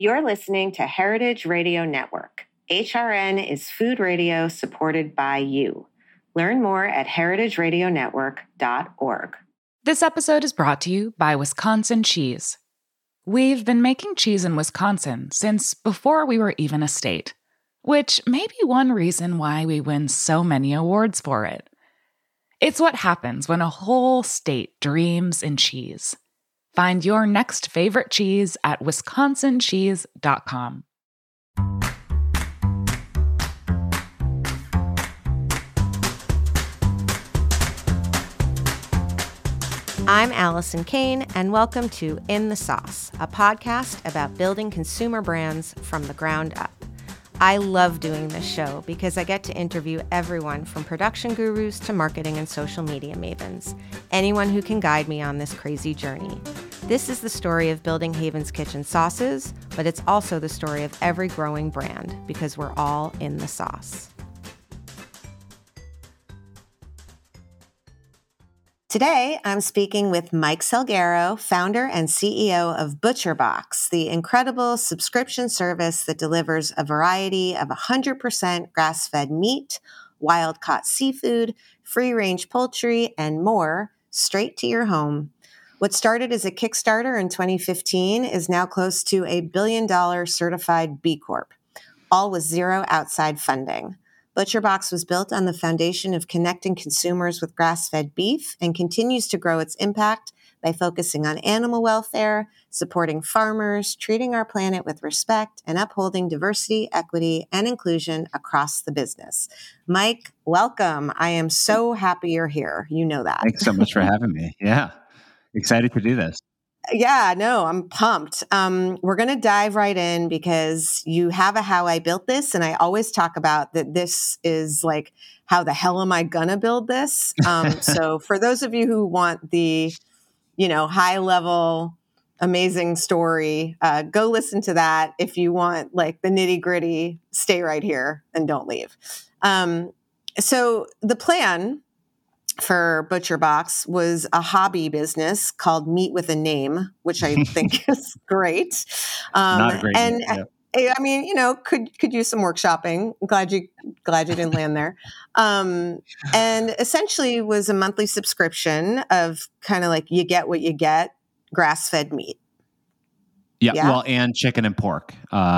You're listening to Heritage Radio Network. HRN is food radio supported by you. Learn more at heritageradionetwork.org. This episode is brought to you by Wisconsin Cheese. We've been making cheese in Wisconsin since before we were even a state, which may be one reason why we win so many awards for it. It's what happens when a whole state dreams in cheese. Find your next favorite cheese at wisconsincheese.com. I'm Allison Kane, and welcome to In the Sauce, a podcast about building consumer brands from the ground up. I love doing this show because I get to interview everyone from production gurus to marketing and social media mavens, anyone who can guide me on this crazy journey. This is the story of building Haven's Kitchen sauces, but it's also the story of every growing brand because we're all in the sauce. Today, I'm speaking with Mike Salguero, founder and CEO of ButcherBox, the incredible subscription service that delivers a variety of 100% grass-fed meat, wild-caught seafood, free-range poultry, and more straight to your home. What started as a Kickstarter in 2015 is now close to a $1 billion certified B Corp, all with zero outside funding. ButcherBox was built on the foundation of connecting consumers with grass-fed beef and continues to grow its impact by focusing on animal welfare, supporting farmers, treating our planet with respect, and upholding diversity, equity, and inclusion across the business. Mike, welcome. I am so happy you're here. You know that. Thanks so much for having me. Yeah. Excited to do this. Yeah, no, I'm pumped. We're going to dive right in because you have a How I Built This. And I always talk about that this is like, how the hell am I going to build this? So for those of you who want the, high level, amazing story, go listen to that. If you want like the nitty gritty, stay right here and don't leave. So the plan for ButcherBox was a hobby business called Meat with a Name, which I think is great. Not a great and name, yeah. I mean, could use some workshopping. I'm glad you didn't land there. And essentially was a monthly subscription of kind of like you get what you get, grass-fed meat. Yeah. Well, and chicken and pork.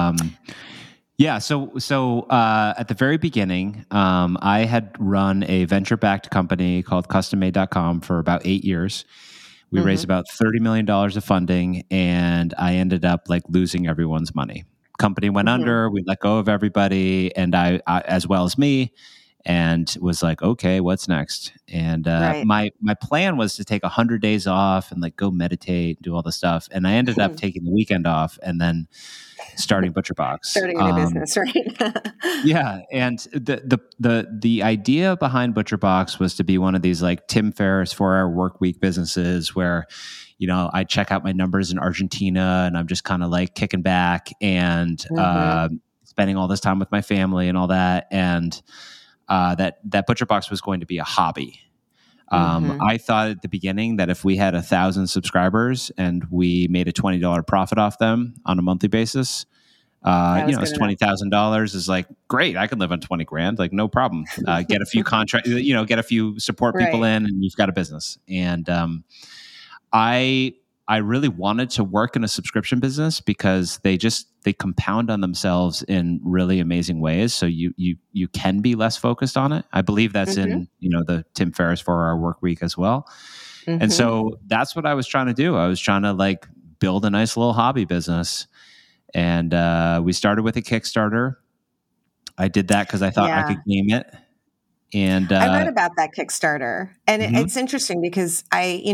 Yeah. So at the very beginning, I had run a venture-backed company called CustomMade.com for about 8 years. We raised about $30 million of funding, and I ended up like losing everyone's money. Company went under. We let go of everybody, and I as well as me, and was like, okay, what's next? And my plan was to take 100 days off and like go meditate, do all the stuff. And I ended up taking the weekend off and then starting ButcherBox. Starting a new business, right? Yeah. And the idea behind ButcherBox was to be one of these like Tim Ferriss 4-hour work week businesses where, I check out my numbers in Argentina and I'm just kind of like kicking back and spending all this time with my family and all that. And that ButcherBox was going to be a hobby. I thought at the beginning that if we had 1,000 subscribers and we made a $20 profit off them on a monthly basis, it's $20,000 is like, great. I can live on 20 grand. Like no problem. Get a few contract, get a few support people in and you've got a business. And, I really wanted to work in a subscription business because they compound on themselves in really amazing ways. So you can be less focused on it. I believe that's in, the Tim Ferriss 4-hour work week as well. And so that's what I was trying to do. I was trying to like build a nice little hobby business. And we started with a Kickstarter. I did that because I thought I could game it. And I read about that Kickstarter. And it's interesting because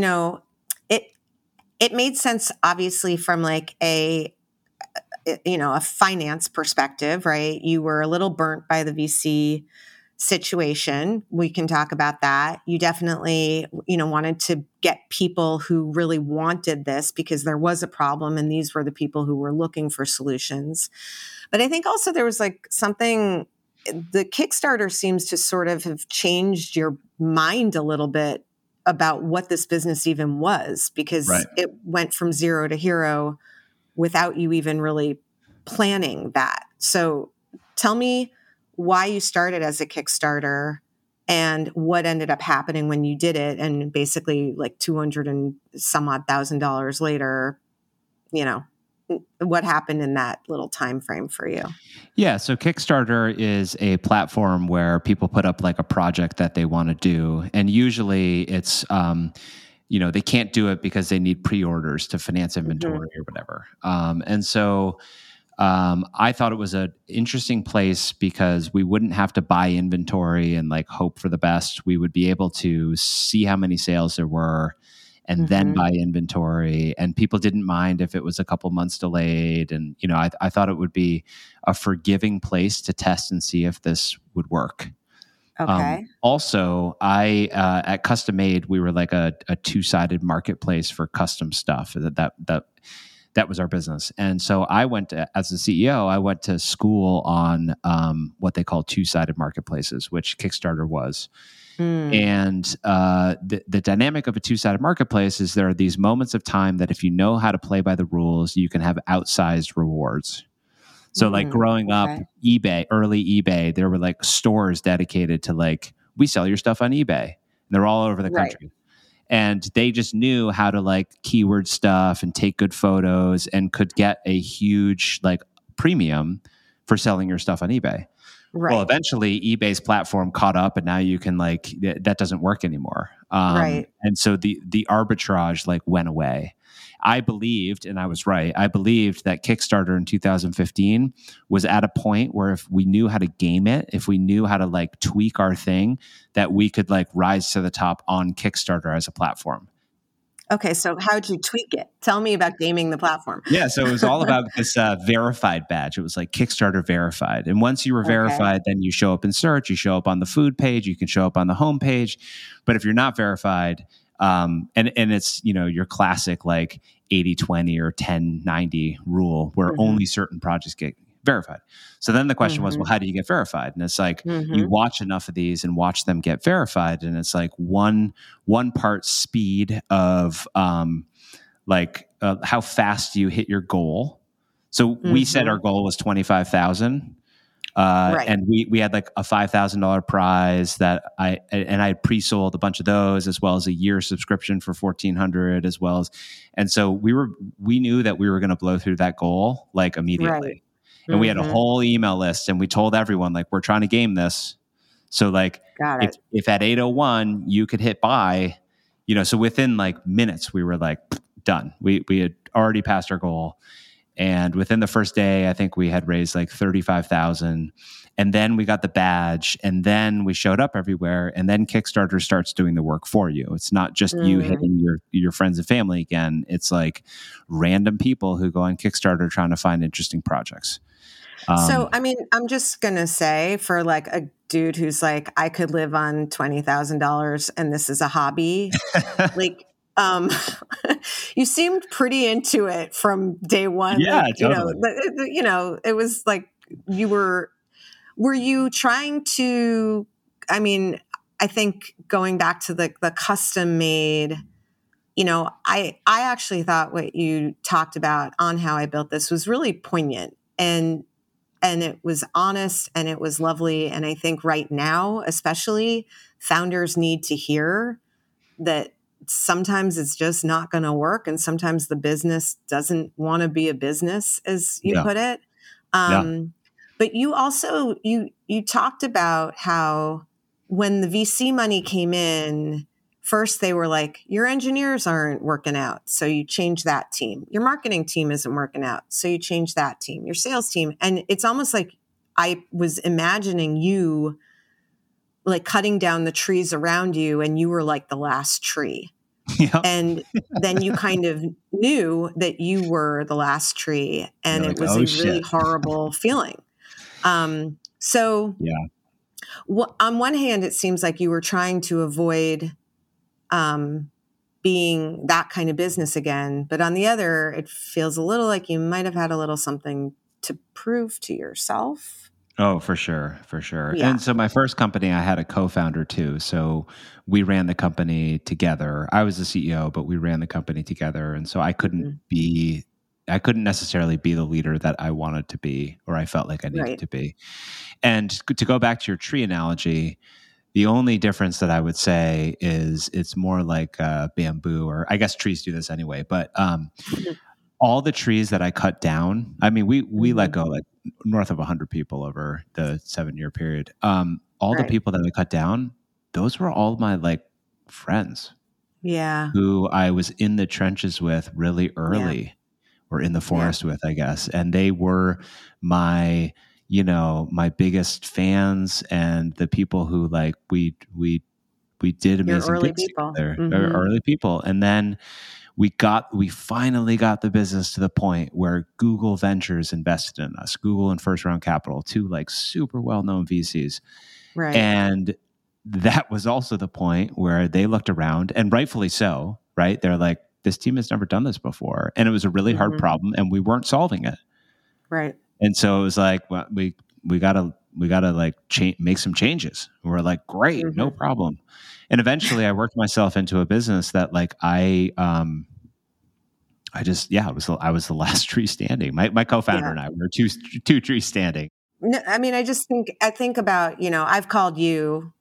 it made sense, obviously, from like a finance perspective, right? You were a little burnt by the VC situation. We can talk about that. You definitely, wanted to get people who really wanted this because there was a problem and these were the people who were looking for solutions. But I think also there was like something, the Kickstarter seems to sort of have changed your mind a little bit about what this business even was, because it went from zero to hero without you even really planning that. So tell me why you started as a Kickstarter and what ended up happening when you did it. And basically like 200 and some odd $1,000 later, you know, what happened in that little time frame for you? Yeah, so Kickstarter is a platform where people put up like a project that they want to do, and usually it's they can't do it because they need pre-orders to finance inventory or whatever. And so I thought it was an interesting place because we wouldn't have to buy inventory and like hope for the best. We would be able to see how many sales there were and then buy inventory. And people didn't mind if it was a couple months delayed. And, I thought it would be a forgiving place to test and see if this would work. Okay. Also, I at Custom Made, we were like a two-sided marketplace for custom stuff. That was our business. And so I went to, as the CEO, I went to school on what they call two-sided marketplaces, which Kickstarter was. And the dynamic of a two-sided marketplace is there are these moments of time that if you know how to play by the rules, you can have outsized rewards. So like growing up, early eBay, there were like stores dedicated to like, we sell your stuff on eBay. And they're all over the country. And they just knew how to like keyword stuff and take good photos and could get a huge like premium for selling your stuff on eBay. Right. Well, eventually eBay's platform caught up and now you can like, that doesn't work anymore. And so the arbitrage like went away. I believed, and I was right, I believed that Kickstarter in 2015 was at a point where if we knew how to game it, if we knew how to like tweak our thing, that we could like rise to the top on Kickstarter as a platform. Okay, so how'd you tweak it? Tell me about gaming the platform. Yeah, so it was all about this verified badge. It was like Kickstarter verified. And once you were verified, then you show up in search, you show up on the food page, you can show up on the home page. But if you're not verified, and it's, your classic like 80-20 or 10-90 rule where only certain projects get verified. So then the question was, well, how do you get verified? And it's like, you watch enough of these and watch them get verified. And it's like one part speed of how fast you hit your goal. So we said our goal was 25,000. And we had like a $5,000 prize that I had pre-sold a bunch of those, as well as a year subscription for $1,400 and so we knew that we were going to blow through that goal like immediately. And we had a whole email list and we told everyone like, we're trying to game this. So like if at 8:01 you could hit buy, so within like minutes we were like done. We had already passed our goal. And within the first day, I think we had raised like 35,000. And then we got the badge and then we showed up everywhere. And then Kickstarter starts doing the work for you. It's not just you hitting your friends and family again. It's like random people who go on Kickstarter trying to find interesting projects. So, I mean, I'm just going to say for like a dude who's like, I could live on $20,000 and this is a hobby, like, you seemed pretty into it from day one. Yeah, like, totally. It was like were you trying to, I mean, I think going back to the custom made, I actually thought what you talked about on How I Built This was really poignant and it was honest and it was lovely. And I think right now, especially, founders need to hear that sometimes it's just not going to work. And sometimes the business doesn't want to be a business, as you put it. But you also, you talked about how when the VC money came in, first they were like, your engineers aren't working out. So you change that team. Your marketing team isn't working out. So you change that team, your sales team. And it's almost like I was imagining you like cutting down the trees around you and you were like the last tree. Yep. And then you kind of knew that you were the last tree and it was a really horrible feeling. On one hand, it seems like you were trying to avoid being that kind of business again. But on the other, it feels a little like you might have had a little something to prove to yourself. Oh, for sure. For sure. Yeah. And so my first company, I had a co-founder too. So we ran the company together. I was the CEO, but we ran the company together. And so I couldn't be I couldn't necessarily be the leader that I wanted to be, or I felt like I needed Right. to be. And to go back to your tree analogy, the only difference that I would say is it's more like bamboo, or I guess trees do this anyway. But all the trees that I cut down, I mean, we let go like north of 100 people over the 7-year period. All the Right. people that I cut down, those were all my like friends Yeah. who I was in the trenches with really early, or in the forest with, I guess. And they were my, my biggest fans, and the people who like we did Your amazing early things people. together. Mm-hmm. Early people. And then we finally got the business to the point where Google Ventures invested in us, Google and First Round Capital, two like super well-known VCs. Right. And that was also the point where they looked around, and rightfully so, right? They're like, this team has never done this before. And it was a really hard problem, and we weren't solving it. Right. And so it was like, well, we gotta like make some changes. And we're like, great, no problem. And eventually I worked myself into a business that like I was the last tree standing. My co-founder and I were two trees standing. No, I mean, I think about, I've called you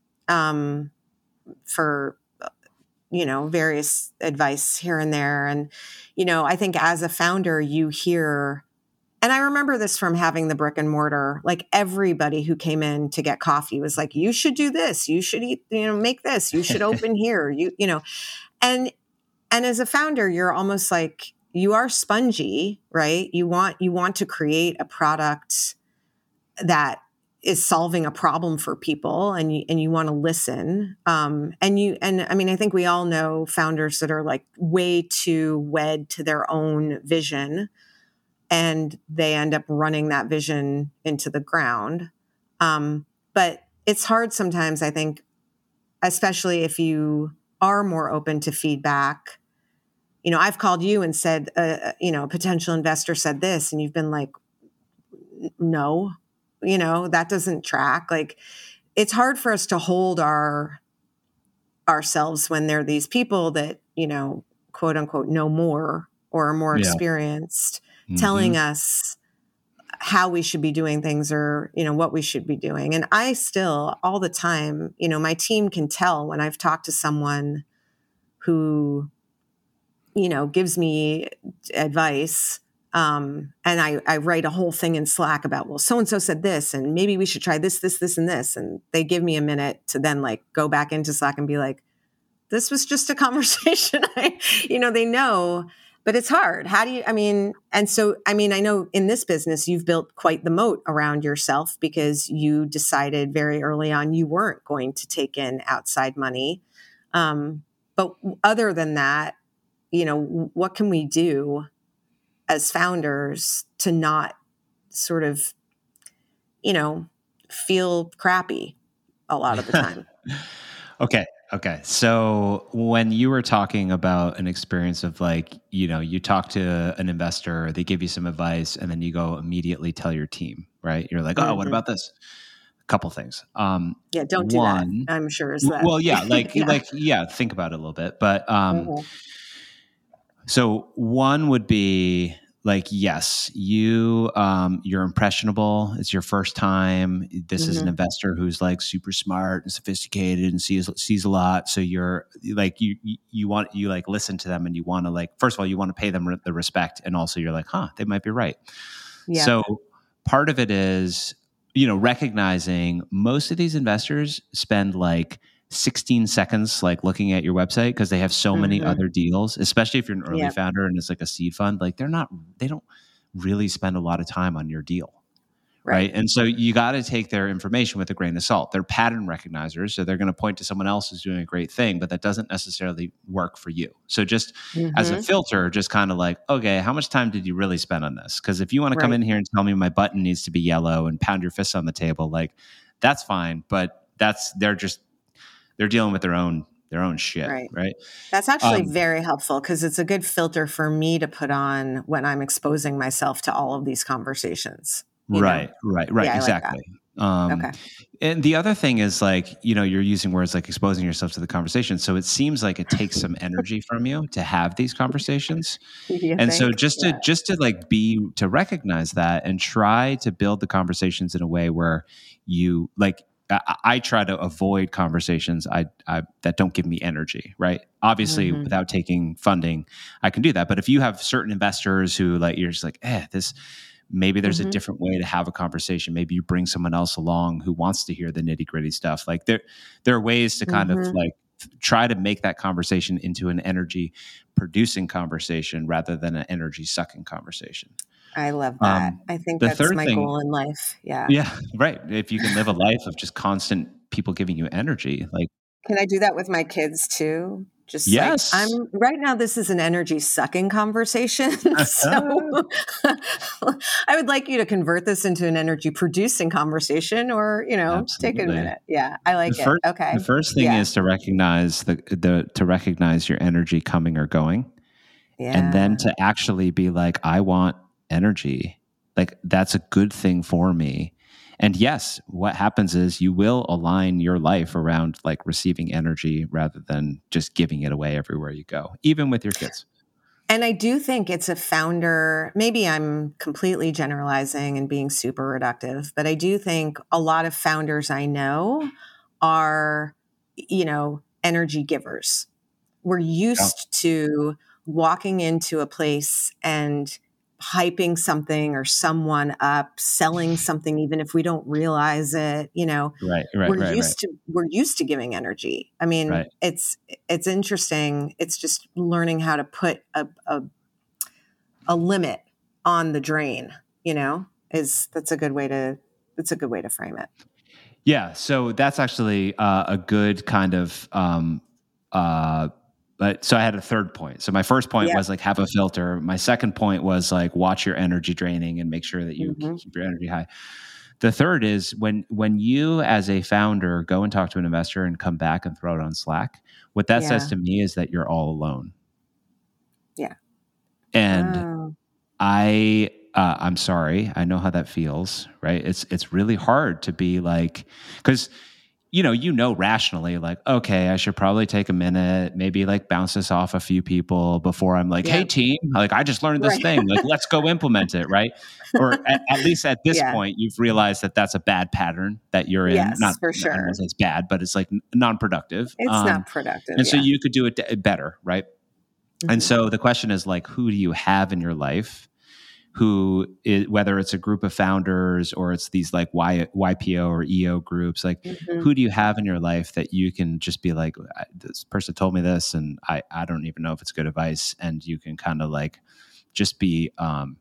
for, various advice here and there. And, I think as a founder, you hear, and I remember this from having the brick and mortar, like everybody who came in to get coffee was like, you should do this, you should eat, make this, you should open here, and as a founder, you're almost like, you are spongy, right? You want to create a product that is solving a problem for people, and you want to listen. And I mean, I think we all know founders that are like way too wed to their own vision, and they end up running that vision into the ground. But it's hard sometimes, I think, especially if you are more open to feedback. I've called you and said, a potential investor said this, and you've been like, no, that doesn't track. Like, it's hard for us to hold ourselves when there are these people that, quote unquote, know more or are more experienced, telling us how we should be doing things, or, what we should be doing. And I still, all the time, my team can tell when I've talked to someone who, gives me advice. And I write a whole thing in Slack about, well, so-and-so said this, and maybe we should try this, this, this, and this. And they give me a minute to then like go back into Slack and be like, this was just a conversation. They know, but it's hard. I know in this business, you've built quite the moat around yourself because you decided very early on you weren't going to take in outside money. But other than that, what can we do as founders to not sort of, feel crappy a lot of the time? Okay. So when you were talking about an experience of like, you talk to an investor, they give you some advice, and then you go immediately tell your team, right? You're like, oh, what about this? A couple things. Don't do that. I'm sure is that. Well, yeah, think about it a little bit. But so one would be like, yes, you're impressionable. It's your first time. This is an investor who's like super smart and sophisticated and sees a lot. So you're like, you like listen to them, and you want to like, first of all, you want to pay them the respect. And also you're like, they might be right. Yeah. So part of it is, recognizing most of these investors spend like 16 seconds like looking at your website because they have so many other deals, especially if you're an early founder and it's like a seed fund. Like they don't really spend a lot of time on your deal. Right. And so you got to take their information with a grain of salt. They're pattern recognizers. So they're going to point to someone else who's doing a great thing, but that doesn't necessarily work for you. So just as a filter, just kind of like, okay, how much time did you really spend on this? Because if you want to come in here and tell me my button needs to be yellow and pound your fists on the table, like that's fine. But they're dealing with their own shit, right? That's actually very helpful because it's a good filter for me to put on when I'm exposing myself to all of these conversations. Right. Exactly. Okay. And the other thing is like, you're using words like exposing yourself to the conversation. So it seems like it takes some energy from you to have these conversations. You And so think? just Yeah. to recognize that and try to build the conversations in a way where you like, I try to avoid conversations that don't give me energy, right? Obviously, Mhm. without taking funding, I can do that. But if you have certain investors who like, you're just like, maybe there's a different way to have a conversation. Maybe you bring someone else along who wants to hear the nitty gritty stuff. Like there are ways to kind of like try to make that conversation into an energy producing conversation rather than an energy sucking conversation. I love that. I think The that's third my thing, goal in life. Yeah. yeah, right. If you can live a life of just constant people giving you energy, like, Can I do that with my kids too? Just like yes. right now, this is an energy sucking conversation. So I would like you to convert this into an energy producing conversation or, take a Absolutely. minute. Yeah. I like it. Okay. The first thing Yeah. is to recognize to recognize your energy coming or going. Yeah. And then to actually be like, I want energy. Like that's a good thing for me. And yes, what happens is you will align your life around like receiving energy rather than just giving it away everywhere you go, even with your kids. And I do think it's a founder, maybe I'm completely generalizing and being super reductive, but I do think a lot of founders I know are, energy givers. We're used to walking into a place and hyping something or someone up, selling something, even if we don't realize it, Right. we're used to giving energy. I mean, Right. it's interesting. It's just learning how to put a limit on the drain, that's a good way to frame it. Yeah. So that's actually a good kind of, but so I had a third point. So my first point was like have a filter. My second point was like watch your energy draining and make sure that you keep your energy high. The third is when you as a founder go and talk to an investor and come back and throw it on Slack, what that says to me is that you're all alone. Yeah. And I'm sorry. I know how that feels, right? It's really hard to be like, because rationally, like, okay, I should probably take a minute, maybe like bounce this off a few people before I'm like, hey team, like I just learned this thing, like let's go implement it, right? Or at least at this point, you've realized that that's a bad pattern that you're in. Yes, Not for sure. I don't know if it's bad, but it's like non-productive. It's not productive. And so you could do it better, right? And so the question is like, who do you have in your life? Whether it's a group of founders or it's these like YPO or EO groups, like who do you have in your life that you can just be like, this person told me this and I don't even know if it's good advice, and you can kind of like just be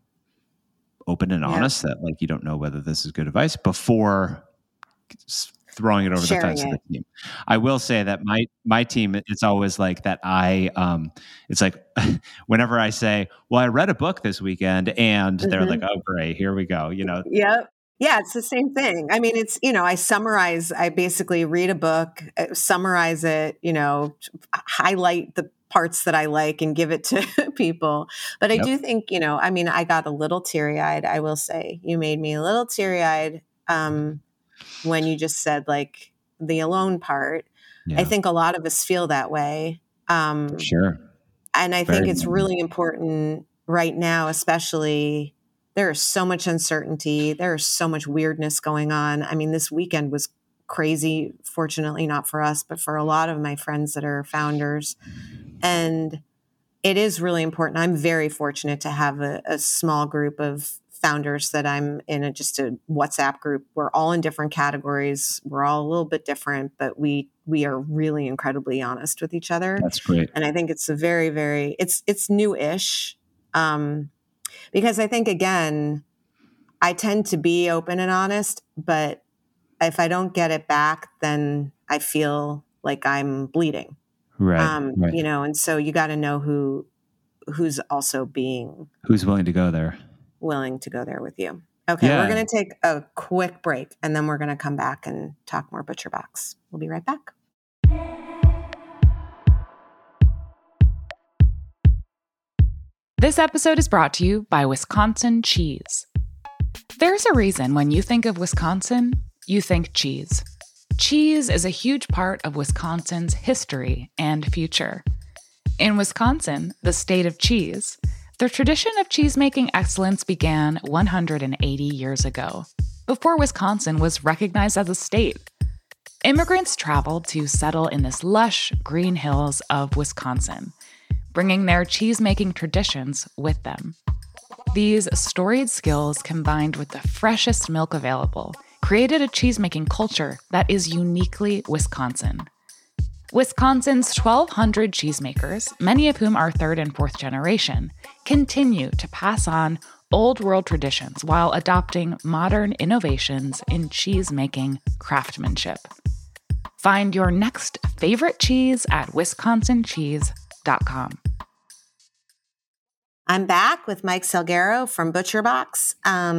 open and honest that like you don't know whether this is good advice before throwing it over the fence to the team. I will say that my team, it's always like that. It's like whenever I say, well, I read a book this weekend, and they're like, oh, great, here we go. Yep. Yeah, it's the same thing. I mean, it's, I basically read a book, summarize it, highlight the parts that I like and give it to people. But I do think, I got a little teary-eyed, I will say. You made me a little teary-eyed when you just said like the alone part. I think a lot of us feel that way. For sure. And I think it's really important right now, especially there is so much uncertainty. There is so much weirdness going on. I mean, this weekend was crazy, fortunately not for us, but for a lot of my friends that are founders. And it is really important. I'm very fortunate to have a small group of founders that I'm in just a WhatsApp group. We're all in different categories. We're all a little bit different, but we are really incredibly honest with each other. That's great. And I think it's a very, very, it's new-ish. Because I think, again, I tend to be open and honest, but if I don't get it back, then I feel like I'm bleeding. Right. And so you got to know who's also who's willing to go there with you. Okay, we're going to take a quick break, and then we're going to come back and talk more ButcherBox. We'll be right back. This episode is brought to you by Wisconsin Cheese. There's a reason when you think of Wisconsin, you think cheese. Cheese is a huge part of Wisconsin's history and future. In Wisconsin, the state of cheese, the tradition of cheese-making excellence began 180 years ago, before Wisconsin was recognized as a state. Immigrants traveled to settle in this lush green hills of Wisconsin, bringing their cheese-making traditions with them. These storied skills, combined with the freshest milk available, created a cheese-making culture that is uniquely Wisconsin. Wisconsin's 1,200 cheesemakers, many of whom are third and fourth generation, continue to pass on old world traditions while adopting modern innovations in cheese-making craftsmanship. Find your next favorite cheese at wisconsincheese.com. I'm back with Mike Salguero from ButcherBox.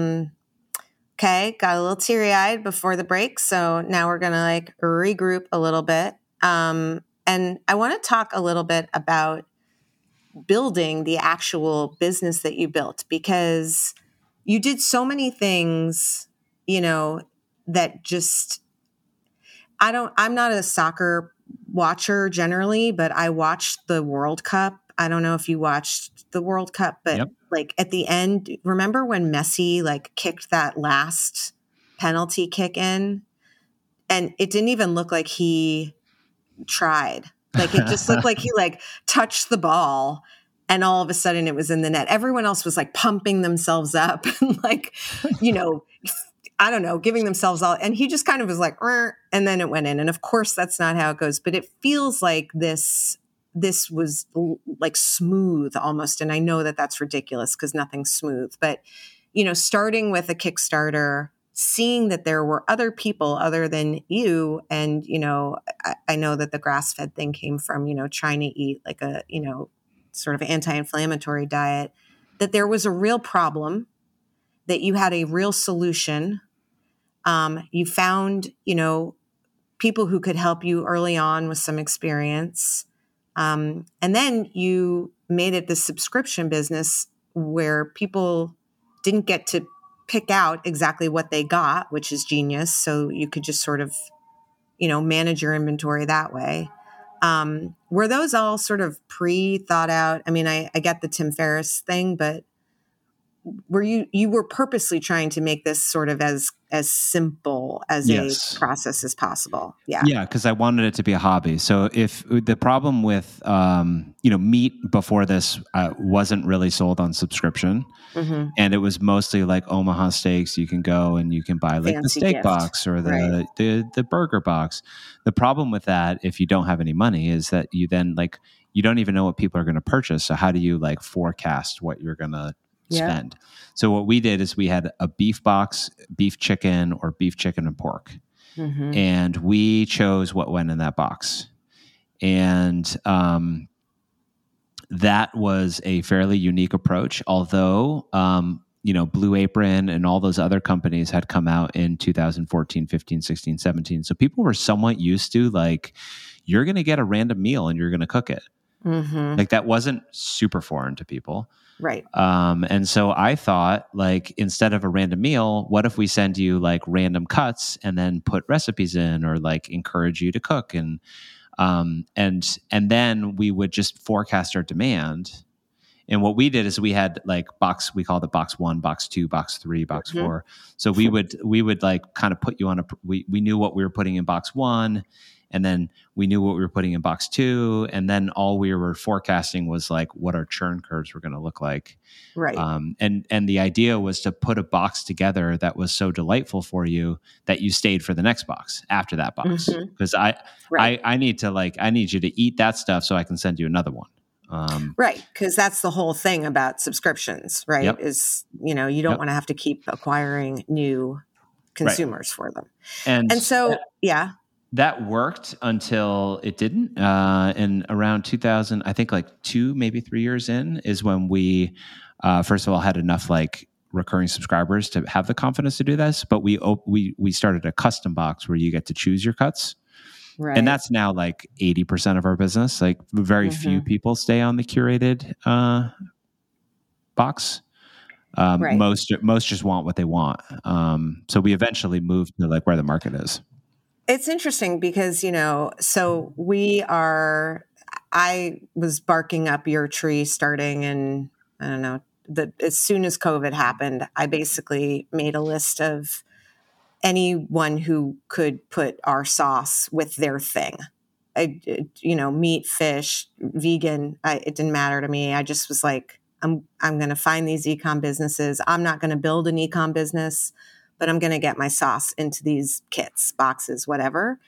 Okay, got a little teary-eyed before the break, so now we're gonna regroup a little bit. And I want to talk a little bit about building the actual business that you built, because you did so many things, that just, I'm not a soccer watcher generally, but I watched the World Cup. I don't know if you watched the World Cup, but Yep. At the end, remember when Messi kicked that last penalty kick in, and it didn't even look like he tried. It just looked like he touched the ball and all of a sudden it was in the net. Everyone else was pumping themselves up and I don't know, giving themselves all, and he just kind of was and then it went in. And of course that's not how it goes, but it feels like this was smooth almost. And I know that that's ridiculous because nothing's smooth, but starting with a Kickstarter, seeing that there were other people other than you, and I know that the grass-fed thing came from trying to eat a sort of anti-inflammatory diet, that there was a real problem, that you had a real solution. You found people who could help you early on with some experience, and then you made it this subscription business where people didn't get to pick out exactly what they got, which is genius. So you could just sort of, manage your inventory that way. Were those all sort of pre-thought out? I mean, I get the Tim Ferriss thing, but you were purposely trying to make this sort of as simple as Yes. a process as possible. Yeah. Yeah, because I wanted it to be a hobby. So if the problem with meat before this wasn't really sold on subscription, Mm-hmm. and it was mostly Omaha Steaks. You can go and you can buy the Fancy steak gift. box or the burger box. The problem with that, if you don't have any money, is that you then you don't even know what people are going to purchase. So how do you forecast what you're going to spend? So what we did is we had a beef box, beef chicken, or beef chicken and pork. Mm-hmm. And we chose what went in that box. And that was a fairly unique approach, although, Blue Apron and all those other companies had come out in 2014, 15, 16, 17. So people were somewhat used to you're going to get a random meal and you're going to cook it. Mm-hmm. That wasn't super foreign to people. Right. And so I thought, instead of a random meal, what if we send you random cuts and then put recipes in, or encourage you to cook, and then we would just forecast our demand. And what we did is we had we called it box 1, box 2, box 3, box Mm-hmm. 4. So we would kind of put you on we knew what we were putting in box 1. And then we knew what we were putting in box 2, and then all we were forecasting was what our churn curves were going to look like. Right. And the idea was to put a box together that was so delightful for you that you stayed for the next box after that box. Mm-hmm. Because Right. I need you to eat that stuff so I can send you another one. Right. Because that's the whole thing about subscriptions, right? Yep. Is, you don't want to have to keep acquiring new consumers for them. And so, yeah. That worked until it didn't. And around 2000, I think 2, maybe 3 years in, is when we, first of all, had enough recurring subscribers to have the confidence to do this. But we started a custom box where you get to choose your cuts. Right. And that's now 80% of our business. Very Mm-hmm. few people stay on the curated box. Right. Most just want what they want. So we eventually moved to like where the market is. It's interesting because, so I was barking up your tree starting in, I don't know, as soon as COVID happened, I basically made a list of anyone who could put our sauce with their thing. Meat, fish, vegan, it didn't matter to me. I just was like, I'm going to find these e-com businesses. I'm not going to build an e-com business, but I'm going to get my sauce into these kits, boxes, whatever.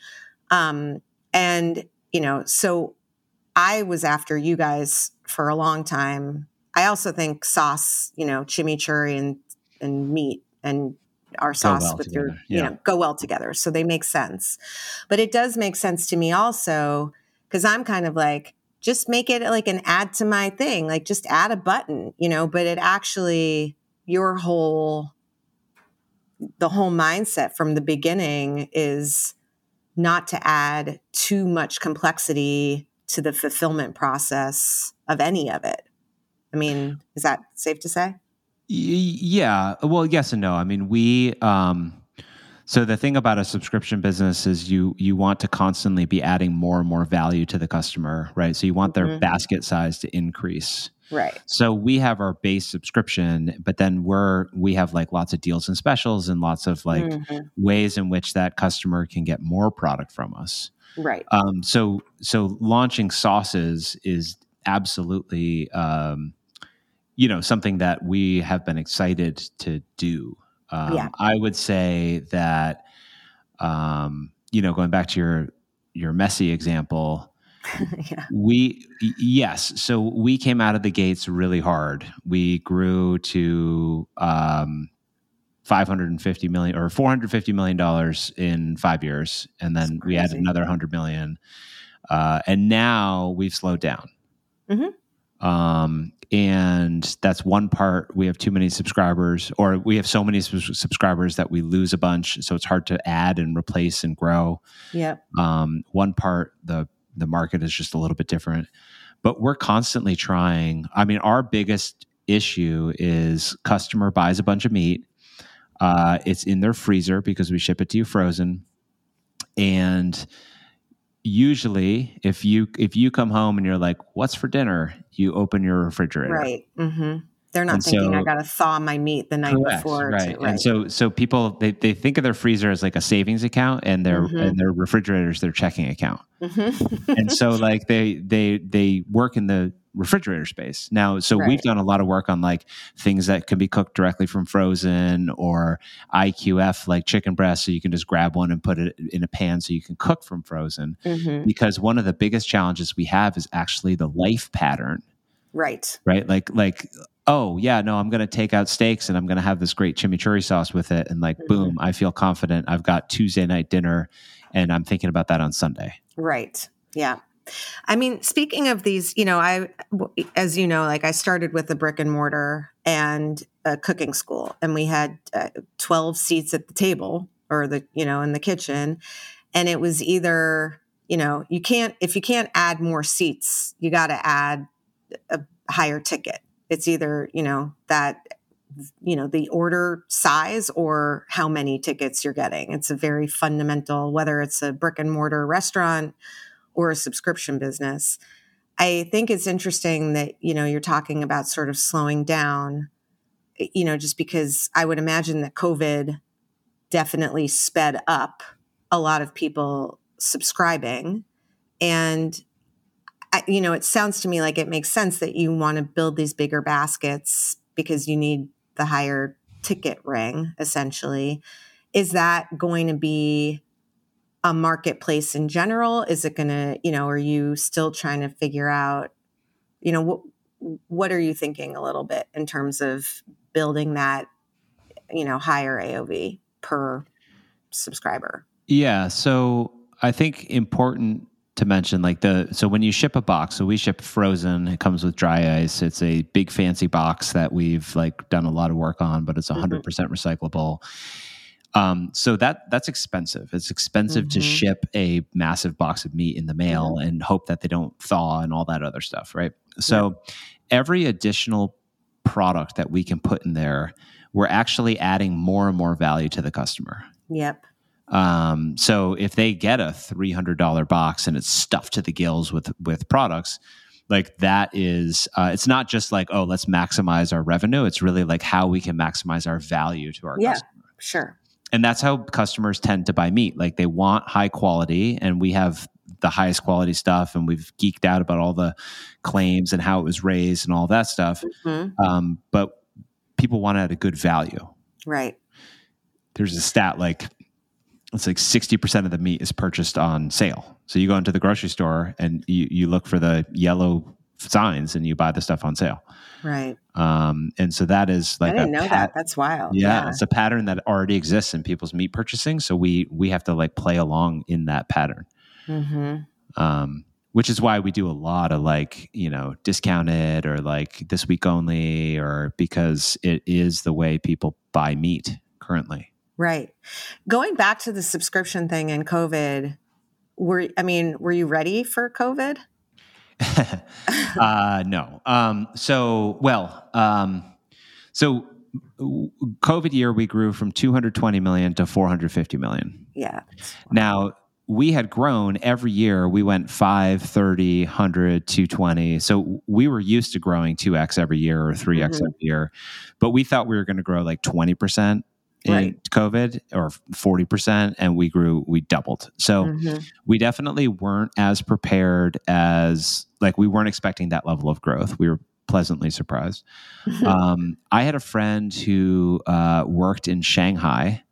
So I was after you guys for a long time. I also think sauce, chimichurri and meat and our sauce well with together. go well together. So they make sense. But it does make sense to me also because I'm kind of like, just make it like an add to my thing, like just add a button, but it actually, the whole mindset from the beginning is not to add too much complexity to the fulfillment process of any of it. I mean, is that safe to say? Yeah. Well, yes and no. I mean, so the thing about a subscription business is you want to constantly be adding more and more value to the customer, right? So you want their basket size to increase. Right. So we have our base subscription, but then we have like lots of deals and specials and lots of like ways in which that customer can get more product from us. Right. So launching sauces is absolutely something that we have been excited to do. I would say that, going back to your messy example, so we came out of the gates really hard. We grew to $550 million or $450 million in 5 years, and then we added another $100 million, and now we've slowed down. And that's one part. We have too many subscribers, or we have so many subscribers that we lose a bunch. So it's hard to add and replace and grow. Yeah. One part, the market is just a little bit different, but we're constantly trying. I mean, our biggest issue is customer buys a bunch of meat. It's in their freezer because we ship it to you frozen. And usually if you come home and you're like, what's for dinner? You open your refrigerator. Right. Mm-hmm. They're not thinking I got to thaw my meat the night before. Right. And so people, they think of their freezer as like a savings account, and their refrigerator is their checking account. And so like they work in the refrigerator space now. So we've done a lot of work on like things that can be cooked directly from frozen, or IQF, like chicken breast. So you can just grab one and put it in a pan so you can cook from frozen. Because one of the biggest challenges we have is actually the life pattern. Right. Like, oh yeah, no, I'm going to take out steaks and I'm going to have this great chimichurri sauce with it. And like, boom, I feel confident. I've got Tuesday night dinner and I'm thinking about that on Sunday. Right. Yeah. I mean, speaking of these, as you know, like I started with a brick and mortar and a cooking school, and we had 12 seats at the table or in the kitchen. And it was either, if you can't add more seats, you got to add a higher ticket. It's either, the order size or how many tickets you're getting. It's a very fundamental, whether it's a brick and mortar restaurant or a subscription business. I think it's interesting that, you're talking about sort of slowing down, just because I would imagine that COVID definitely sped up a lot of people subscribing. And it sounds to me like it makes sense that you want to build these bigger baskets because you need the higher ticket ring, essentially. Is that going to be a marketplace in general? Is it going to, are you still trying to figure out, what are you thinking a little bit in terms of building that, higher AOV per subscriber? Yeah. So I think important to mention, so when you ship a box, so we ship frozen, it comes with dry ice. It's a big fancy box that we've done a lot of work on, but it's 100% recyclable. So that's expensive. It's expensive to ship a massive box of meat in the mail and hope that they don't thaw and all that other stuff. Right. So every additional product that we can put in there, we're actually adding more and more value to the customer. Yep. So if they get a $300 box and it's stuffed to the gills with products, like that is, it's not just like, oh, let's maximize our revenue. It's really like how we can maximize our value to our customer. Sure. And that's how customers tend to buy meat. Like they want high quality, and we have the highest quality stuff, and we've geeked out about all the claims and how it was raised and all that stuff. But people want it at a good value. Right. There's a stat like, it's like 60% of the meat is purchased on sale. So you go into the grocery store and you look for the yellow signs and you buy the stuff on sale. Right. And so that is like, I didn't know that. That's wild. Yeah. It's a pattern that already exists in people's meat purchasing. So we have to like play along in that pattern. Which is why we do a lot of like, discounted or like this week only, or because it is the way people buy meat currently. Right. Going back to the subscription thing and COVID, were you ready for COVID? No. So COVID year, we grew from 220 million to 450 million. Yeah. Now, we had grown every year. We went 5, 30, 100, 220. So we were used to growing 2x every year or 3x every year. But we thought we were going to grow like 20% in COVID or 40%, and we doubled. So we definitely weren't as prepared as, like, we weren't expecting that level of growth. We were pleasantly surprised. I had a friend who worked in Shanghai,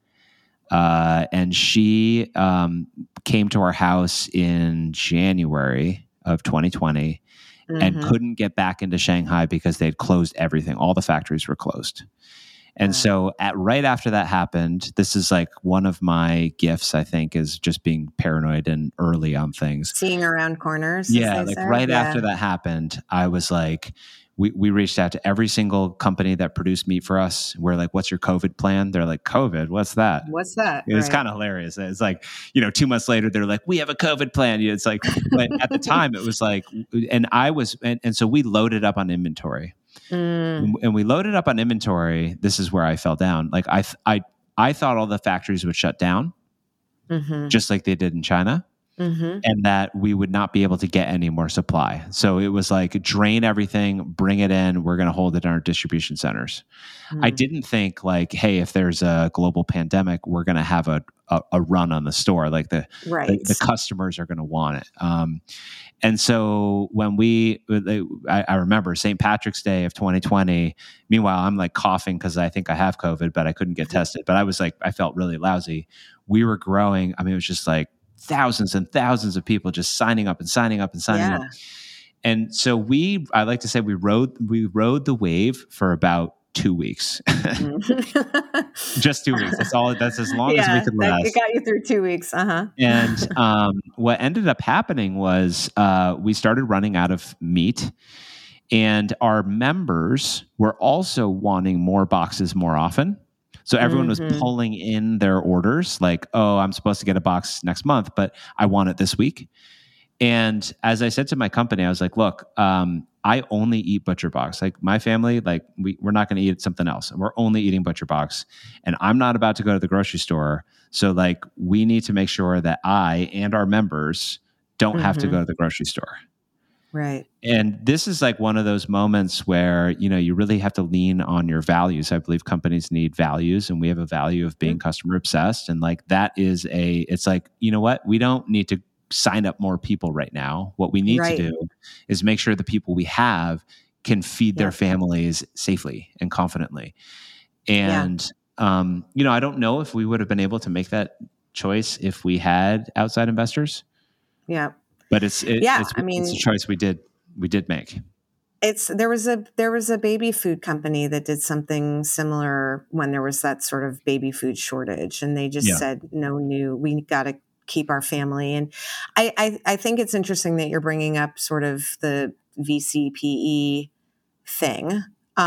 and she came to our house in January of 2020 and couldn't get back into Shanghai because they'd closed everything. All the factories were closed. And so right after that happened, this is like one of my gifts, I think, is just being paranoid and early on things. Seeing around corners. Yeah. Like right after that happened, I was like, we reached out to every single company that produced meat for us. We're like, what's your COVID plan? They're like, COVID? What's that? What's that? It's kind of hilarious. It's like, 2 months later, they're like, we have a COVID plan. It's like, but at the time it was like, and so we loaded up on inventory. And we loaded up on inventory. This is where I fell down. Like I thought all the factories would shut down, just like they did in China, and that we would not be able to get any more supply. So it was like, drain everything, bring it in. We're going to hold it in our distribution centers. I didn't think like, hey, if there's a global pandemic, we're going to have a run on the store. Like the customers are going to want it. And so when I remember St. Patrick's Day of 2020, meanwhile, I'm like coughing because I think I have COVID, but I couldn't get tested. But I was like, I felt really lousy. We were growing. I mean, it was just like thousands and thousands of people just signing up and signing up and signing up. And so I like to say we rode the wave for about 2 weeks. Just 2 weeks. That's as long as we could last. It got you through 2 weeks. And what ended up happening was we started running out of meat, and our members were also wanting more boxes more often. So everyone was pulling in their orders like, oh, I'm supposed to get a box next month, but I want it this week. And as I said to my company, I was like, look, I only eat ButcherBox. Like my family, like we're not going to eat something else. We're only eating ButcherBox, and I'm not about to go to the grocery store. So like we need to make sure that I and our members don't have to go to the grocery store. Right. And this is like one of those moments where, you really have to lean on your values. I believe companies need values, and we have a value of being customer obsessed. And like that is it's like, you know what? We don't need to sign up more people right now. What we need to do is make sure the people we have can feed their families safely and confidently. And, I don't know if we would have been able to make that choice if we had outside investors. Yeah. But it's a choice we did make. There was a baby food company that did something similar when there was that sort of baby food shortage, and they just said, we got to keep our family. And I think it's interesting that you're bringing up sort of the VCPE thing.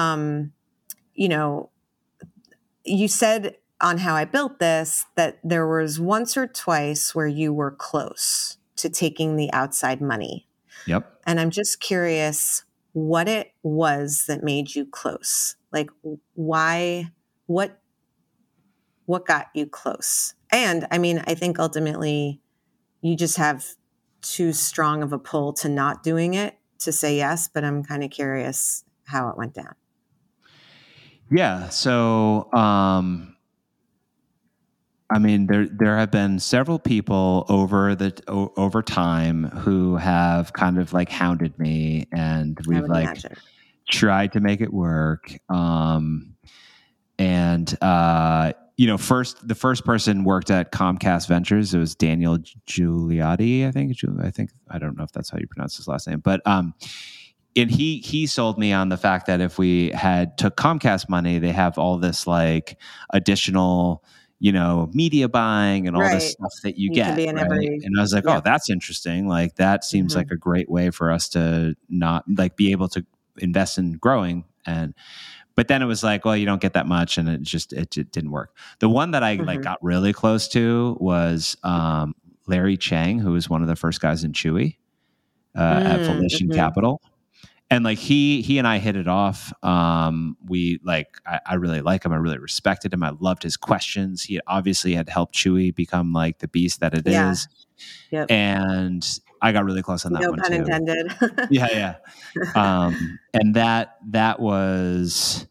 You said on How I Built This that there was once or twice where you were close to taking the outside money. Yep. And I'm just curious, what it was that made you close. Like why, what got you close? And I mean, I think ultimately you just have too strong of a pull to not doing it to say yes, but I'm kind of curious how it went down. Yeah. So, I mean, there have been several people over time who have kind of like hounded me, and we've like tried to make it work. And the first person worked at Comcast Ventures. It was Daniel Gigliotti, I think. I don't know if that's how you pronounce his last name, but and he sold me on the fact that if we had took Comcast money, they have all this like additional, media buying and all this stuff that you get. Right? And I was like, oh, that's interesting. Like that seems like a great way for us to not like be able to invest in growing. But then it was like, well, you don't get that much, and it didn't work. The one that I like got really close to was Larry Chang, who was one of the first guys in Chewy at Volition Capital. And like he and I hit it off. We like I really like him. I really respected him. I loved his questions. He obviously had helped Chewy become like the beast that it is. Yep. And I got really close on that one too. No pun intended. Yeah. And that was,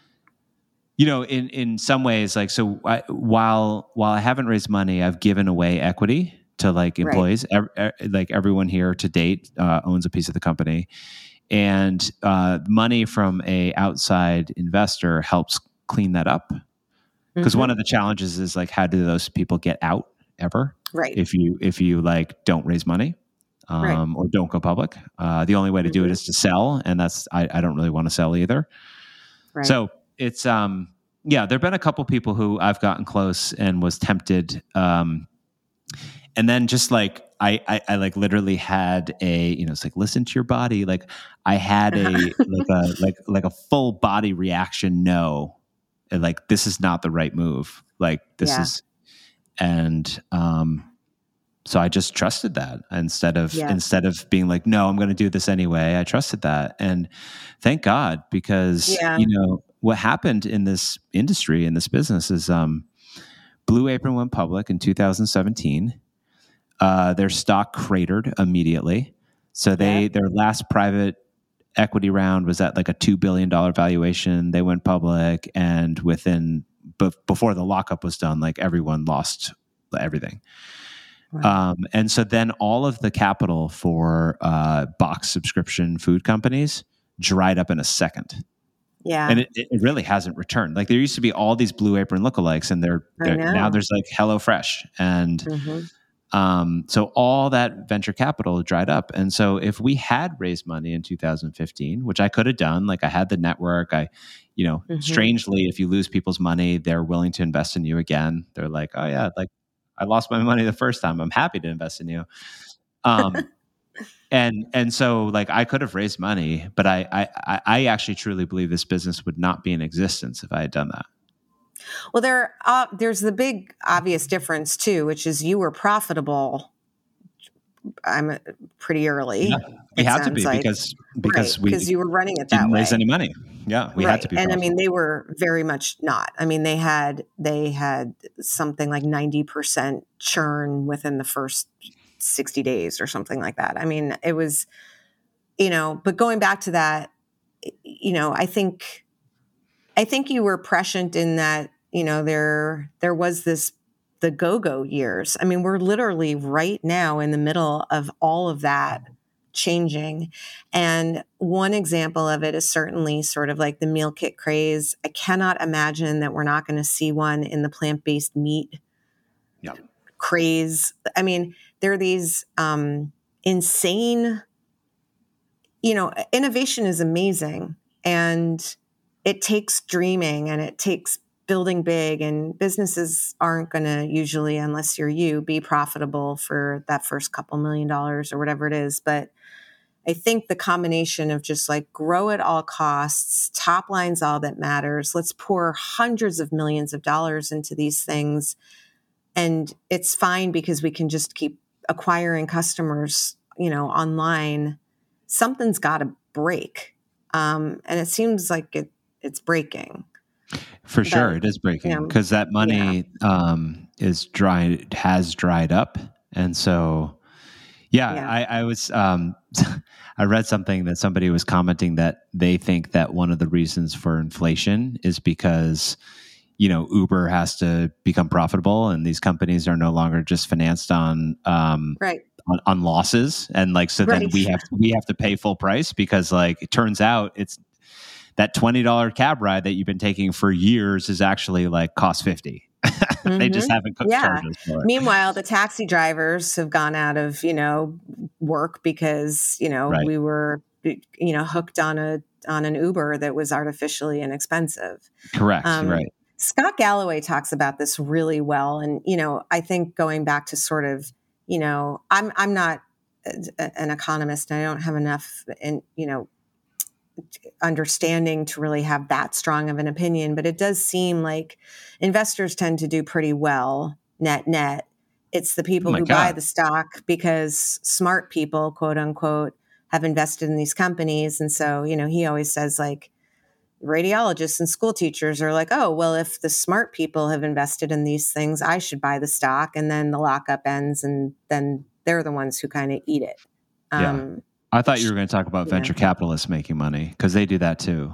in some ways, like, so while I haven't raised money, I've given away equity to like employees. Like everyone here to date owns a piece of the company. And money from a outside investor helps clean that up. Because one of the challenges is like, how do those people get out ever? Right. If you like don't raise money or don't go public, the only way to do it is to sell, and that's I don't really want to sell either. Right. So it's there've been a couple people who I've gotten close and was tempted, and then just like I like literally had a it's like listen to your body, like I had a like a full body reaction, no, and like this is not the right move, like this is. And so I just trusted that instead of being like, no, I'm going to do this anyway. I trusted that. And thank God, because, what happened in this industry, in this business is Blue Apron went public in 2017. Their stock cratered immediately. So their last private equity round was at like a $2 billion valuation. They went public, and before the lockup was done, like everyone lost everything. Wow. And so then all of the capital for box subscription food companies dried up in a second. Yeah. And it really hasn't returned. Like there used to be all these Blue Apron lookalikes, and now there's like HelloFresh. And so all that venture capital dried up. And so if we had raised money in 2015, which I could have done, like I had the network, strangely, if you lose people's money, they're willing to invest in you again. They're like, oh yeah, like I lost my money the first time, I'm happy to invest in you. And so like I could have raised money, but I actually truly believe this business would not be in existence if I had done that. Well, there's the big obvious difference too, which is you were profitable. I'm pretty early. Yeah, we had to be because you were running it that way. Didn't raise any money. Yeah, we had to be. And I mean, they were very much not. I mean, they had something like 90% churn within the first 60 days or something like that. I mean, it was, but going back to that, I think you were prescient in that, there was the go-go years. I mean, we're literally right now in the middle of all of that changing. And one example of it is certainly sort of like the meal kit craze. I cannot imagine that we're not going to see one in the plant-based meat craze. I mean, there are these insane, innovation is amazing, and it takes dreaming and it takes building big, and businesses aren't going to usually, unless you're be profitable for that first couple $1 million or whatever it is. But I think the combination of just like grow at all costs, top line's all that matters. Let's pour hundreds of millions of dollars into these things. And it's fine because we can just keep acquiring customers, online. Something's got to break. And it seems like it's breaking. For sure, it is breaking because that money has dried up, and so I was I read something that somebody was commenting that they think that one of the reasons for inflation is because Uber has to become profitable, and these companies are no longer just financed on on losses, and then we have to pay full price because it turns out it's that $20 cab ride that you've been taking for years is actually cost $50. They just haven't charged us for it. Meanwhile, the taxi drivers have gone out of, work because, we were, hooked on an Uber that was artificially inexpensive. Correct. Right. Scott Galloway talks about this really well. And, I think going back to sort of, I'm not an economist and I don't have enough understanding to really have that strong of an opinion, but it does seem like investors tend to do pretty well net. It's the people who buy the stock because smart people, quote unquote, have invested in these companies. And so, he always says radiologists and school teachers are like, oh, well, if the smart people have invested in these things, I should buy the stock. And then the lockup ends and then they're the ones who kind of eat it. I thought you were going to talk about venture capitalists making money because they do that too.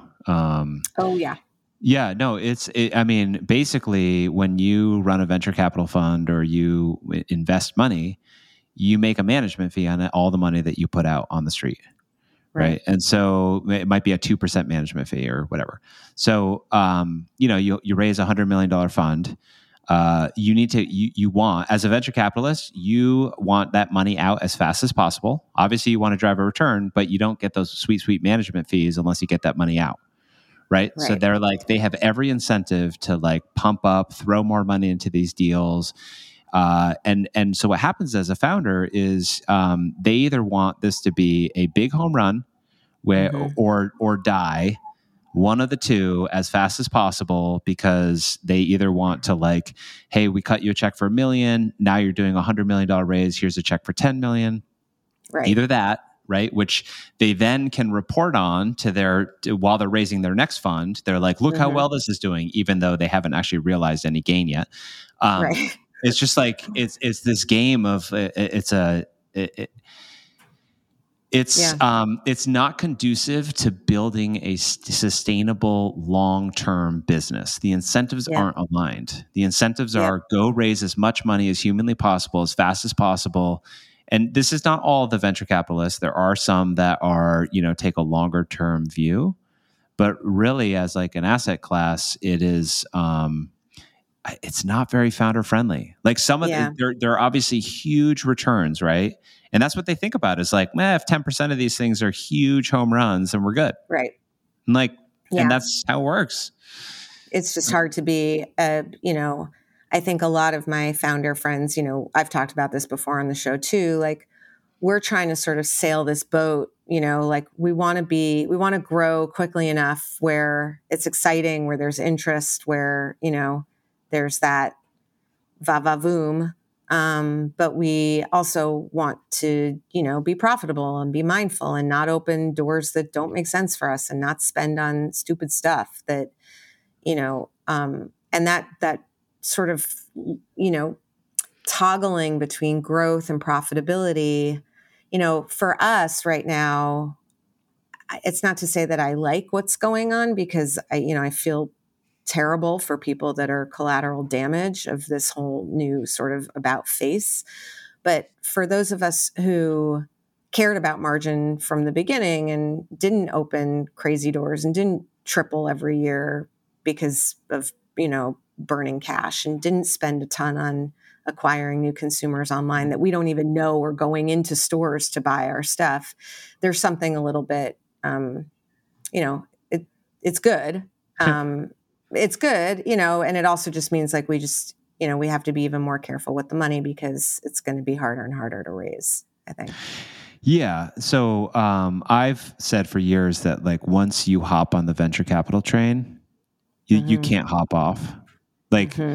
Yeah, no, I mean, basically when you run a venture capital fund or you invest money, you make a management fee on all the money that you put out on the street. Right. And so it might be a 2% management fee or whatever. So, you raise $100 million fund. You want, as a venture capitalist, you want that money out as fast as possible. Obviously you want to drive a return, but you don't get those sweet management fees unless you get that money out. Right. So they're they have every incentive to pump up, throw more money into these deals. And so what happens as a founder is, they either want this to be a big home run or die, one of the two, as fast as possible, because they either want to hey, we cut you a check for $1 million. Now you're doing $100 million raise. Here's a check for $10 million. Right. Either that, right? Which they then can report on while they're raising their next fund. They're like, look how well this is doing, even though they haven't actually realized any gain yet. It's just it's this game of it's not conducive to building a sustainable long-term business. The incentives aren't aligned. The incentives are go raise as much money as humanly possible, as fast as possible. And this is not all the venture capitalists. There are some that are, take a longer term view, but really as an asset class, it is, it's not very founder friendly. Some of there are obviously huge returns, right? And that's what they think about is if 10% of these things are huge home runs, then we're good. Right. And and that's how it works. It's just hard to be, I think a lot of my founder friends, I've talked about this before on the show too, we're trying to sort of sail this boat, we want to grow quickly enough where it's exciting, where there's interest, where, there's that va-va-voom. But we also want to, be profitable and be mindful and not open doors that don't make sense for us and not spend on stupid stuff that, and that sort of, toggling between growth and profitability, for us right now, it's not to say that I like what's going on because I feel terrible for people that are collateral damage of this whole new sort of about face. But for those of us who cared about margin from the beginning and didn't open crazy doors and didn't triple every year because of, burning cash and didn't spend a ton on acquiring new consumers online that we don't even know are going into stores to buy our stuff, there's something a little bit, it's good. It's good, and it also just means we just, we have to be even more careful with the money because it's going to be harder and harder to raise, I think. Yeah. So I've said for years that once you hop on the venture capital train, you can't hop off.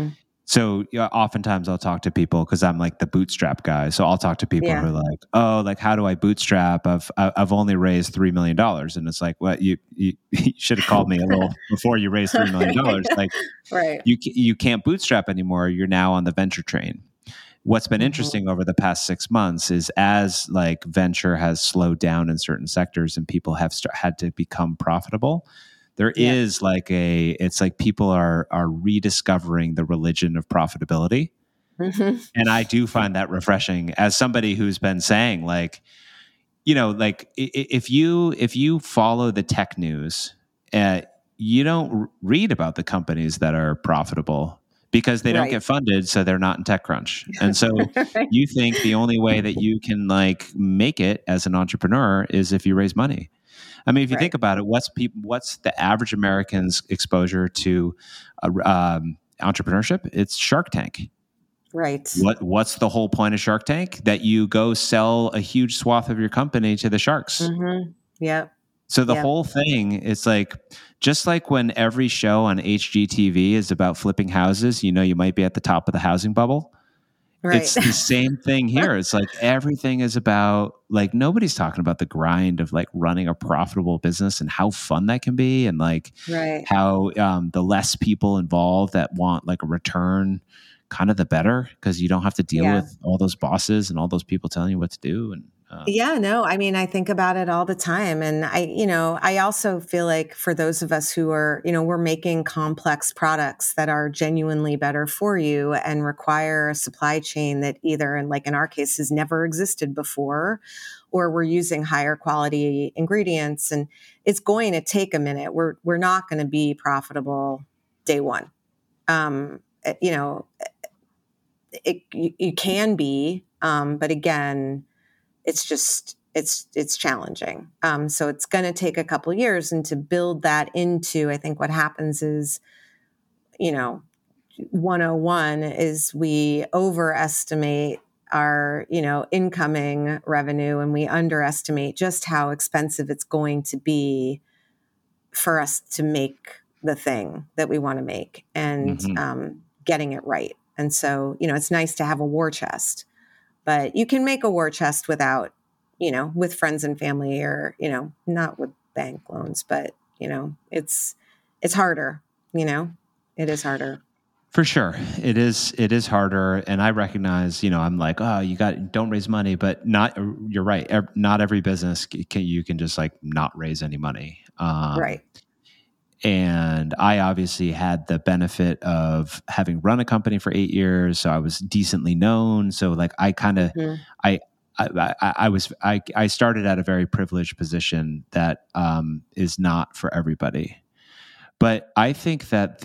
So oftentimes I'll talk to people because I'm like the bootstrap guy. So I'll talk to people who are like, oh, like how do I bootstrap? I've only raised $3 million, and it's like, what you should have called me a little before you raised $3 million. Like, right. You can't bootstrap anymore. You're now on the venture train. What's been interesting over the past 6 months is as like venture has slowed down in certain sectors and people have had to become profitable. There is like it's like people are rediscovering the religion of profitability. And I do find that refreshing as somebody who's been saying like, like if you follow the tech news, you don't read about the companies that are profitable because they don't get funded. So they're not in TechCrunch. And so you think the only way that you can like make it as an entrepreneur is if you raise money. I mean, if you think about it, what's the average American's exposure to entrepreneurship? It's Shark Tank. Right. What's the whole point of Shark Tank? That you go sell a huge swath of your company to the sharks. Yeah. So the whole thing is like, just like when every show on HGTV is about flipping houses, you might be at the top of the housing bubble. Right. It's the same thing here. It's like everything is about like nobody's talking about the grind of like running a profitable business and how fun that can be, and like how the less people involved that want like a return, kind of the better, because you don't have to deal with all those bosses and all those people telling you what to do. And I mean, I think about it all the time. And I also feel like for those of us who are, we're making complex products that are genuinely better for you and require a supply chain that either, and like in our case, has never existed before, or we're using higher quality ingredients. And it's going to take a minute. We're not going to be profitable day one. You can be, but again, it's challenging. So it's going to take a couple of years, and to build that into, I think what happens is, 101 is we overestimate our, incoming revenue, and we underestimate just how expensive it's going to be for us to make the thing that we want to make, and getting it right. And so, it's nice to have a war chest. But you can make a war chest without, with friends and family, or, not with bank loans, but, it's harder, it is harder. For sure. It is harder. And I recognize, I'm like, oh, don't raise money, but you're right. Not every business you can just like not raise any money. Right. And I obviously had the benefit of having run a company for 8 years. So I was decently known. So like I kind of, I started at a very privileged position that is not for everybody. But I think that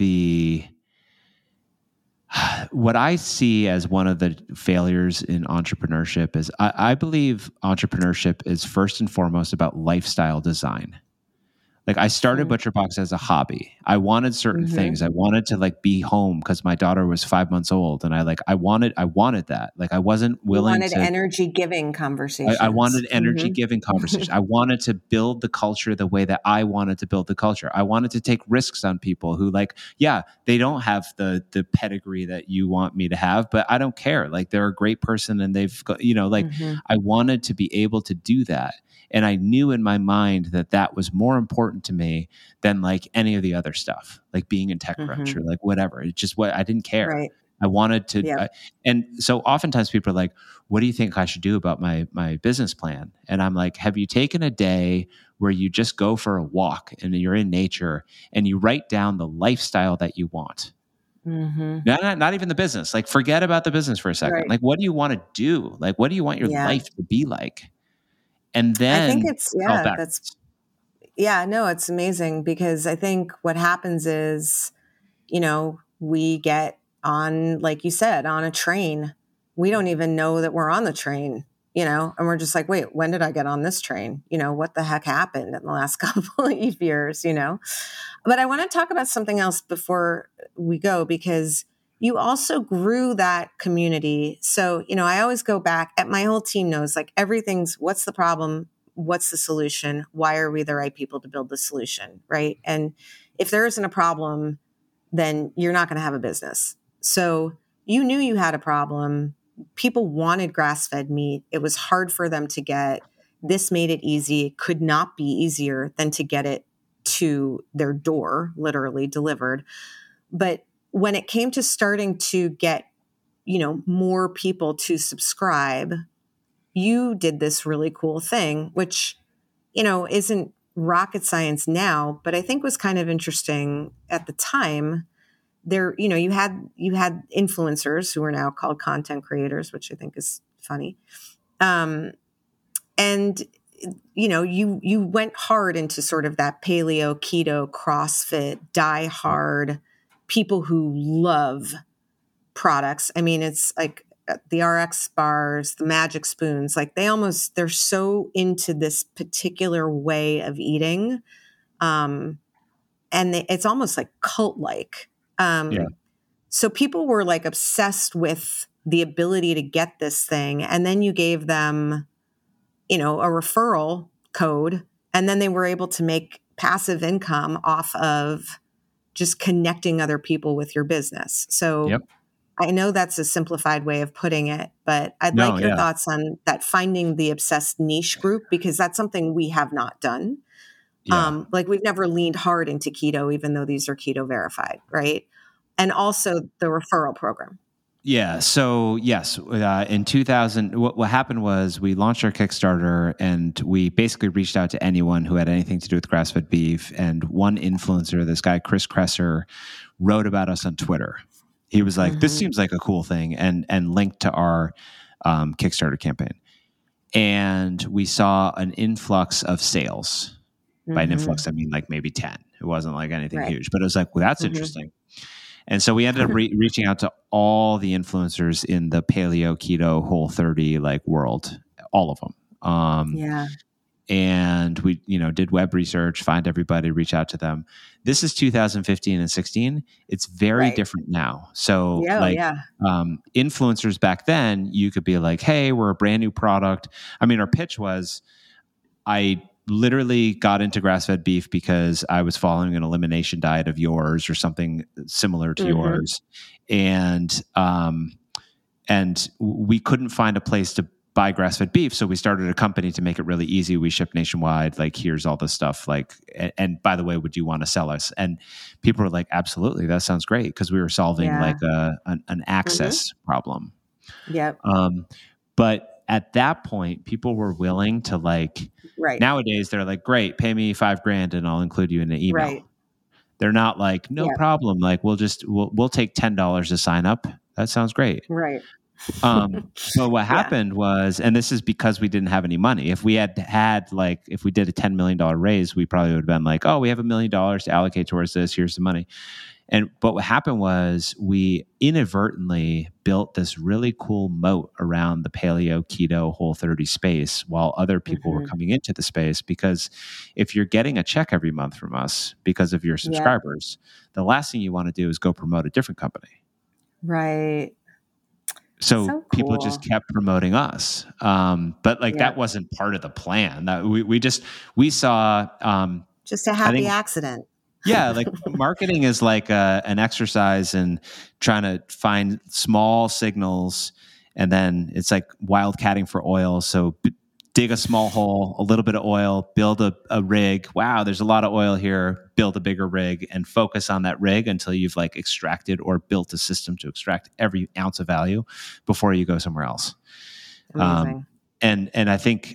what I see as one of the failures in entrepreneurship is I believe entrepreneurship is first and foremost about lifestyle design. Like I started ButcherBox as a hobby. I wanted certain things. I wanted to like be home because my daughter was 5 months old, and I wanted that. Like I wasn't willing to energy giving conversations. I wanted energy giving conversations. I wanted to build the culture the way that I wanted to build the culture. I wanted to take risks on people who like, they don't have the pedigree that you want me to have, but I don't care. Like they're a great person and they've got, I wanted to be able to do that. And I knew in my mind that was more important to me than like any of the other stuff, like being in TechCrunch or like whatever. It's just what I didn't care. Right. I wanted to. And so oftentimes people are like, what do you think I should do about my business plan? And I'm like, have you taken a day where you just go for a walk and you're in nature and you write down the lifestyle that you want? Not even the business. Like forget about the business for a second. Like what do you want to do? Like what do you want your life to be like? And then I think it's it's amazing, because I think what happens is, we get on, like you said, on a train. We don't even know that we're on the train, and we're just like, wait, when did I get on this train? What the heck happened in the last couple of years, But I want to talk about something else before we go, because you also grew that community. So, I always go back at my whole team knows like everything's what's the problem? What's the solution? Why are we the right people to build the solution? Right. And if there isn't a problem, then you're not going to have a business. So you knew you had a problem. People wanted grass-fed meat. It was hard for them to get. This made it easy. It could not be easier than to get it to their door, literally delivered. But when it came to starting to get, more people to subscribe, you did this really cool thing, which, isn't rocket science now, but I think was kind of interesting at the time. There, you had influencers who are now called content creators, which I think is funny. And, you went hard into sort of that paleo, keto, CrossFit, die hard people who love products. I mean, it's like the RX bars, the magic spoons, like they're so into this particular way of eating. And it's almost like cult-like. So people were like obsessed with the ability to get this thing. And then you gave them, a referral code, and then they were able to make passive income off of just connecting other people with your business. So I know that's a simplified way of putting it, but I'd like your thoughts on that, finding the obsessed niche group, because that's something we have not done. Like we've never leaned hard into keto, even though these are keto verified, right? And also the referral program. Yeah. So yes, in 2000, what happened was we launched our Kickstarter, and we basically reached out to anyone who had anything to do with grass-fed beef. And one influencer, this guy Chris Kresser, wrote about us on Twitter. He was like, "This seems like a cool thing," and linked to our Kickstarter campaign. And we saw an influx of sales. By an influx, I mean like maybe 10. It wasn't like anything huge, but it was like, well, that's interesting. And so we ended up reaching out to all the influencers in the paleo, keto, Whole30 like world, all of them. And we, did web research, find everybody, reach out to them. This is 2015 and 16. It's very different now. So influencers back then, you could be like, hey, we're a brand new product. I mean, our pitch was, I literally got into grass-fed beef because I was following an elimination diet of yours or something similar to yours. And we couldn't find a place to buy grass-fed beef. So we started a company to make it really easy. We ship nationwide. Like, here's all this stuff. Like, and by the way, would you want to sell us? And people were like, absolutely. That sounds great. Because we were solving like an access problem. Yep. But at that point, people were willing to nowadays they're like, great, pay me $5,000 and I'll include you in the email. Right. They're not like, no problem. Like, we'll take $10 to sign up. That sounds great. Right. So what happened was, and this is because we didn't have any money. If we if we did a $10 million raise, we probably would have been like, oh, we have $1 million to allocate towards this. Here's the money. But what happened was we inadvertently built this really cool moat around the paleo, keto, Whole30 space while other people were coming into the space. Because if you're getting a check every month from us because of your subscribers, the last thing you want to do is go promote a different company. Right. So people just kept promoting us. But that wasn't part of the plan. That we saw just a happy accident. Yeah, like marketing is like an exercise in trying to find small signals, and then it's like wildcatting for oil. So dig a small hole, a little bit of oil, build a rig. Wow, there's a lot of oil here. Build a bigger rig and focus on that rig until you've like extracted or built a system to extract every ounce of value before you go somewhere else. Amazing. And I think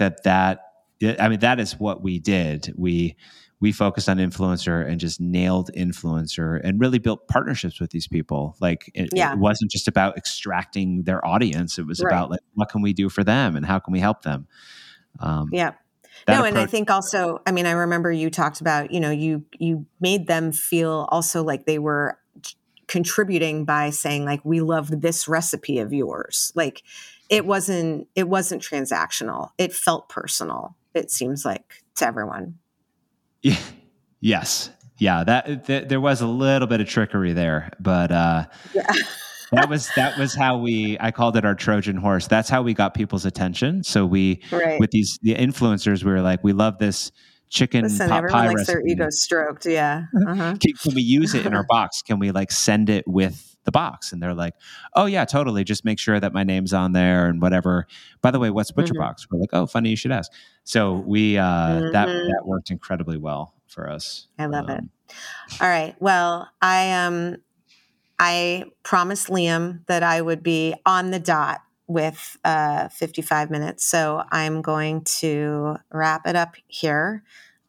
that is what we did. We focused on influencer and just nailed influencer and really built partnerships with these people. Like it wasn't just about extracting their audience. It was about like, what can we do for them and how can we help them? And I think also, I mean, I remember you talked about, you made them feel also like they were contributing by saying like, we love this recipe of yours. Like it wasn't transactional. It felt personal. It seems like to everyone. Yeah. Yes. Yeah. That there was a little bit of trickery there, but that was how I called it our Trojan horse. That's how we got people's attention. So with the influencers, we were like, we love this chicken pot pie likes recipe. Their ego stroked. Yeah. Can we use it in our box? Can we like send it with the box. And they're like, oh yeah, totally. Just make sure that my name's on there and whatever. By the way, what's ButcherBox? We're like, oh, funny you should ask. So we that worked incredibly well for us. I love it. All right. Well, I promised Liam that I would be on the dot with 55 minutes. So I'm going to wrap it up here.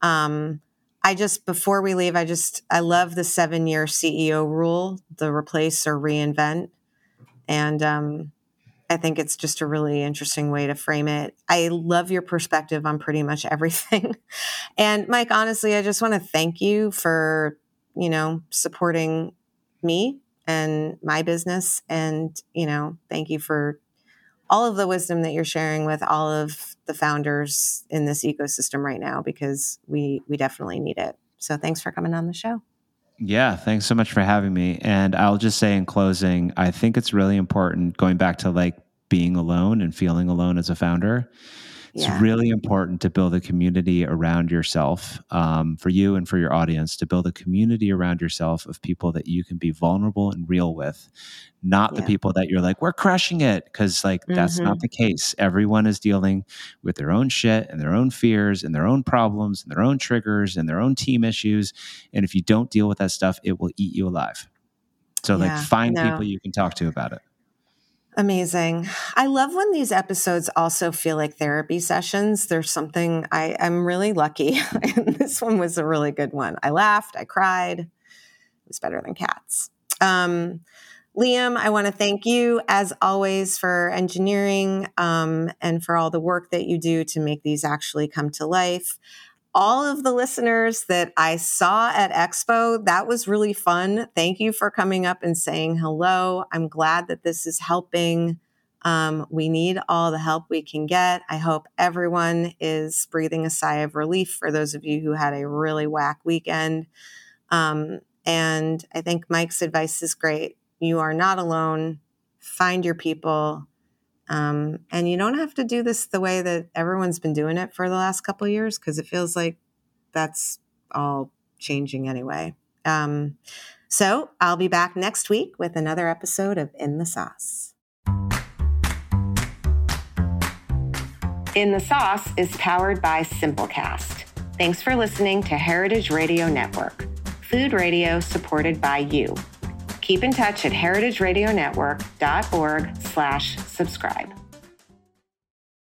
Before we leave, I love the 7-year CEO rule, the replace or reinvent. And I think it's just a really interesting way to frame it. I love your perspective on pretty much everything. And Mike, honestly, I just want to thank you for, supporting me and my business. And, thank you for all of the wisdom that you're sharing with all of the founders in this ecosystem right now, because we definitely need it. So thanks for coming on the show. Yeah, thanks so much for having me. And I'll just say in closing, I think it's really important, going back to like being alone and feeling alone as a founder. It's really important to build a community around yourself, for you and for your audience, to build a community around yourself of people that you can be vulnerable and real with, not the people that you're like, we're crushing it. Because like, that's not the case. Everyone is dealing with their own shit and their own fears and their own problems and their own triggers and their own team issues. And if you don't deal with that stuff, it will eat you alive. So find people you can talk to about it. Amazing. I love when these episodes also feel like therapy sessions. There's something I'm really lucky. And this one was a really good one. I laughed. I cried. It was better than cats. Liam, I want to thank you as always for engineering and for all the work that you do to make these actually come to life. All of the listeners that I saw at Expo, that was really fun. Thank you for coming up and saying hello. I'm glad that this is helping. We need all the help we can get. I hope everyone is breathing a sigh of relief for those of you who had a really whack weekend. And I think Mike's advice is great. You are not alone. Find your people. And you don't have to do this the way that everyone's been doing it for the last couple of years, because it feels like that's all changing anyway. So I'll be back next week with another episode of In the Sauce. In the Sauce is powered by Simplecast. Thanks for listening to Heritage Radio Network, food radio supported by you. Keep in touch at heritageradionetwork.org/subscribe.